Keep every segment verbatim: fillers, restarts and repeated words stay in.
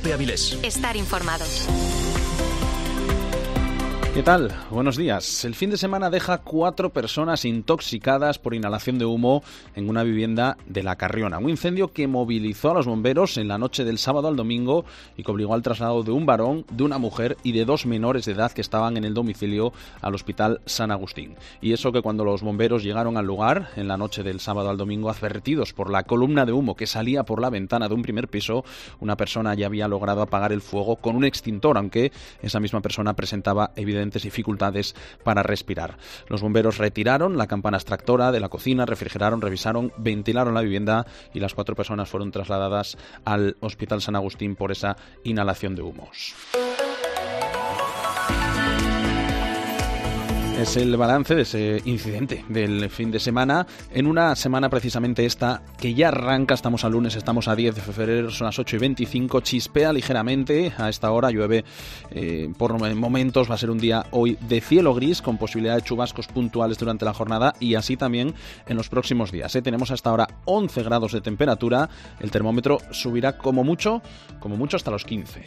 COPE Avilés. Estar informado. ¿Qué tal? Buenos días. El fin de semana deja cuatro personas intoxicadas por inhalación de humo en una vivienda de La Carriona. Un incendio que movilizó a los bomberos en la noche del sábado al domingo y que obligó al traslado de un varón, de una mujer y de dos menores de edad que estaban en el domicilio al Hospital San Agustín. Y eso que cuando los bomberos llegaron al lugar en la noche del sábado al domingo, advertidos por la columna de humo que salía por la ventana de un primer piso, una persona ya había logrado apagar el fuego con un extintor, aunque esa misma persona presentaba evidentemente dificultades para respirar. Los bomberos retiraron la campana extractora de la cocina, refrigeraron, revisaron, ventilaron la vivienda y las cuatro personas fueron trasladadas al Hospital San Agustín por esa inhalación de humos. Es el balance de ese incidente del fin de semana, en una semana precisamente esta que ya arranca. Estamos al lunes, estamos a diez de febrero, son las ocho y veinticinco, chispea ligeramente a esta hora, llueve eh, por momentos, va a ser un día hoy de cielo gris con posibilidad de chubascos puntuales durante la jornada y así también en los próximos días. ¿eh? Tenemos hasta ahora once grados de temperatura, el termómetro subirá como mucho, como mucho hasta los quince.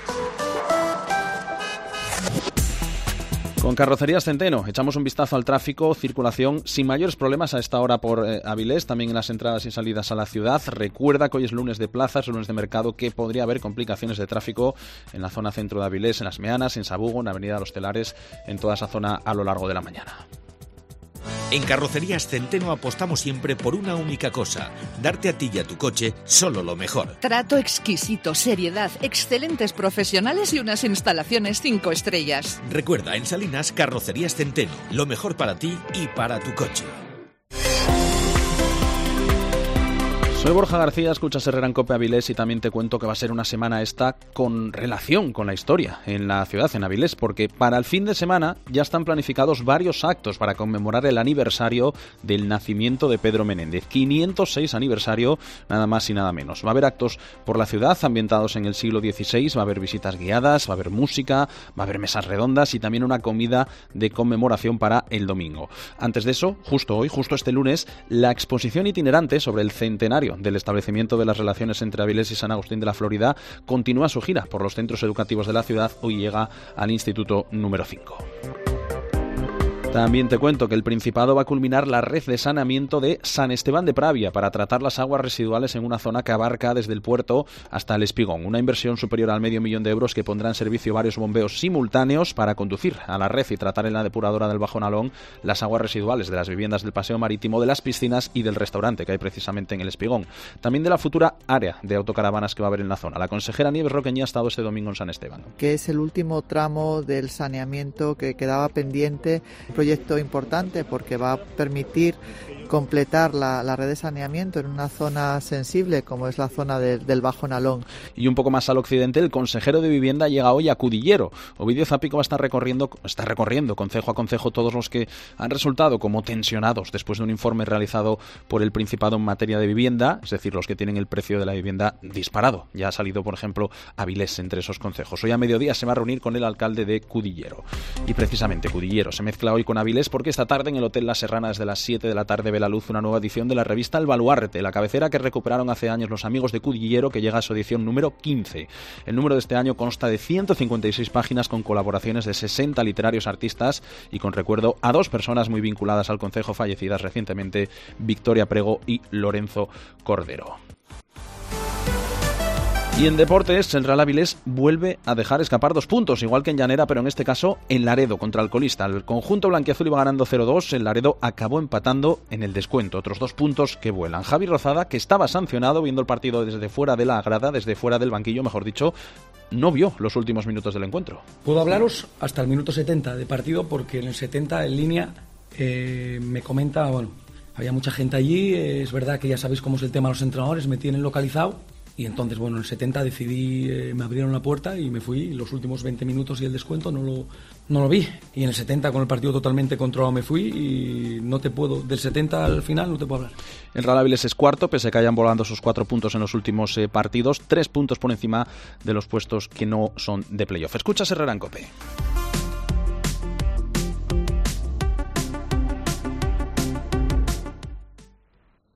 Con Carrocerías Centeno echamos un vistazo al tráfico, circulación sin mayores problemas a esta hora por eh, Avilés, también en las entradas y salidas a la ciudad. Recuerda que hoy es lunes de plazas, lunes de mercado, que podría haber complicaciones de tráfico en la zona centro de Avilés, en Las Meanas, en Sabugo, en la avenida de los Telares, en toda esa zona a lo largo de la mañana. En Carrocerías Centeno apostamos siempre por una única cosa: darte a ti y a tu coche solo lo mejor. Trato exquisito, seriedad, excelentes profesionales y unas instalaciones cinco estrellas. Recuerda, en Salinas, Carrocerías Centeno, lo mejor para ti y para tu coche. Soy Borja García, escuchas Herrera en COPE Avilés y también te cuento que va a ser una semana esta con relación con la historia en la ciudad, en Avilés, porque para el fin de semana ya están planificados varios actos para conmemorar el aniversario del nacimiento de Pedro Menéndez. quinientos seis aniversario, nada más y nada menos. Va a haber actos por la ciudad ambientados en el siglo dieciséis, va a haber visitas guiadas, va a haber música, va a haber mesas redondas y también una comida de conmemoración para el domingo. Antes de eso, justo hoy, justo este lunes, la exposición itinerante sobre el centenario del establecimiento de las relaciones entre Avilés y San Agustín de la Florida continúa su gira por los centros educativos de la ciudad. Hoy llega al Instituto número cinco. También te cuento que el Principado va a culminar la red de saneamiento de San Esteban de Pravia para tratar las aguas residuales en una zona que abarca desde el puerto hasta el Espigón. Una inversión superior al medio millón de euros que pondrá en servicio varios bombeos simultáneos para conducir a la red y tratar en la depuradora del Bajo Nalón las aguas residuales de las viviendas del paseo marítimo, de las piscinas y del restaurante que hay precisamente en el Espigón. También de la futura área de autocaravanas que va a haber en la zona. La consejera Nieves Roqueña ha estado este domingo en San Esteban. Que es el último tramo del saneamiento que quedaba pendiente. Proyecto importante porque va a permitir completar la, la red de saneamiento en una zona sensible como es la zona de, del Bajo Nalón. Y un poco más al occidente, el consejero de Vivienda llega hoy a Cudillero. Ovidio Zapico va a estar recorriendo, está recorriendo concejo a concejo todos los que han resultado como tensionados después de un informe realizado por el Principado en materia de vivienda, es decir, los que tienen el precio de la vivienda disparado. Ya ha salido, por ejemplo, Avilés entre esos concejos. Hoy a mediodía se va a reunir con el alcalde de Cudillero. Y precisamente Cudillero se mezcla hoy con Avilés porque esta tarde en el Hotel La Serrana desde las siete de la tarde ve la luz una nueva edición de la revista El Baluarte, la cabecera que recuperaron hace años los amigos de Cudillero, que llega a su edición número quince. El número de este año consta de ciento cincuenta y seis páginas con colaboraciones de sesenta literarios artistas y con recuerdo a dos personas muy vinculadas al concejo fallecidas recientemente, Victoria Prego y Lorenzo Cordero. Y en deportes, el Real Avilés vuelve a dejar escapar dos puntos, igual que en Llanera, pero en este caso en Laredo, contra el colista. El conjunto blanquiazul iba ganando cero dos, el Laredo acabó empatando en el descuento. Otros dos puntos que vuelan. Javi Rozada, que estaba sancionado viendo el partido desde fuera de la grada, desde fuera del banquillo, mejor dicho, no vio los últimos minutos del encuentro. Puedo hablaros hasta el minuto setenta de partido, porque en el setenta, en línea, eh, me comenta, bueno, había mucha gente allí, eh, es verdad que ya sabéis cómo es el tema de los entrenadores, me tienen localizado. Y entonces, bueno, en el setenta decidí, eh, me abrieron la puerta y me fui. Los últimos veinte minutos y el descuento no lo, no lo vi. Y en el setenta, con el partido totalmente controlado, me fui y no te puedo, del setenta al final no te puedo hablar. El Real Avilés es cuarto, pese a que hayan volando sus cuatro puntos en los últimos eh, partidos. Tres puntos por encima de los puestos que no son de playoff. Escuchas Herrera en COPE.